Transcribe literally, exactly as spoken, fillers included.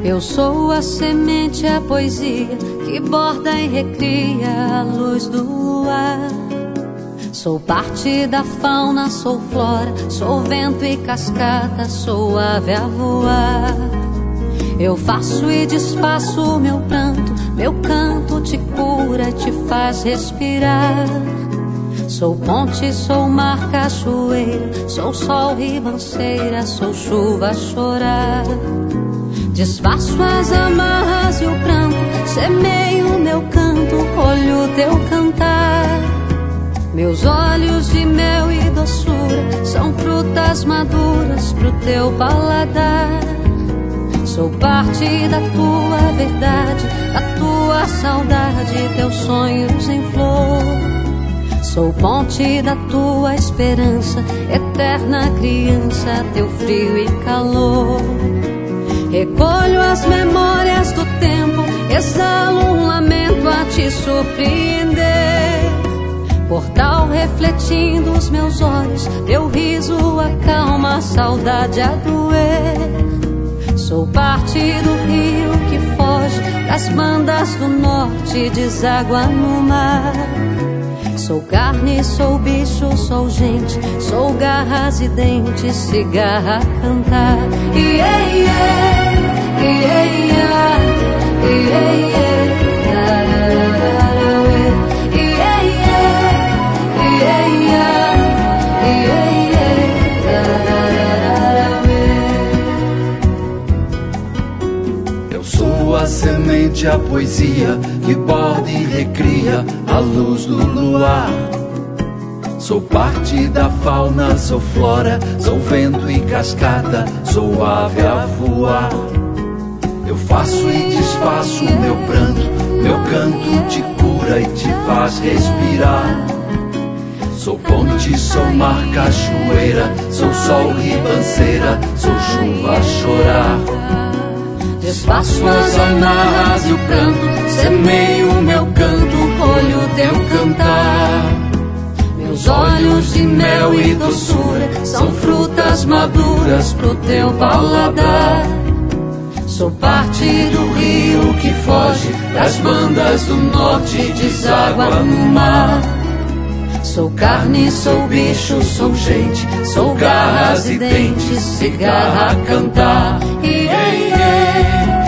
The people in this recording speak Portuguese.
Eu sou a semente, a poesia que borda e recria a luz do luar. Sou parte da fauna, sou flora, sou vento e cascata, sou ave a voar. Eu faço e desfaço meu pranto, meu canto te cura e te faz respirar. Sou ponte, sou mar, cachoeira, sou sol, ribanceira, sou chuva a chorar. Desfaço as amarras e o pranto, semeio meu canto, colho teu cantar. Meus olhos de mel e doçura são frutas maduras pro teu paladar. Sou parte da tua verdade, da tua saudade, teus sonhos em flor. Sou ponte da tua esperança, eterna criança, teu frio e calor. Recolho as memórias do tempo, exalo um lamento a te surpreender. Portal refletindo os meus olhos, teu riso acalma a saudade a doer. Sou parte do rio que foge das bandas do norte, deságua no mar. Sou carne, sou bicho, sou gente, sou garras e dentes, cigarra a cantar. Yeah, yeah, yeah, yeah, yeah, yeah, yeah, yeah, yeah. Eu sou a semente, a poesia que borda e recria a luz do luar. Sou parte da fauna, sou flora, sou vento e cascata, sou ave a voar. Eu faço e desfaço meu pranto, meu canto te cura e te faz respirar. Sou ponte, sou mar, cachoeira, sou sol, ribanceira, sou chuva a chorar. Desfaço as amarras e o canto, semeio meu canto, colho teu cantar. Meus olhos de mel e doçura são frutas maduras pro teu paladar. Sou parte do rio que foge das bandas do norte, deságua no mar. Sou carne, sou bicho, sou gente, sou garras e dentes, cigarra a cantar. Yeah, yeah.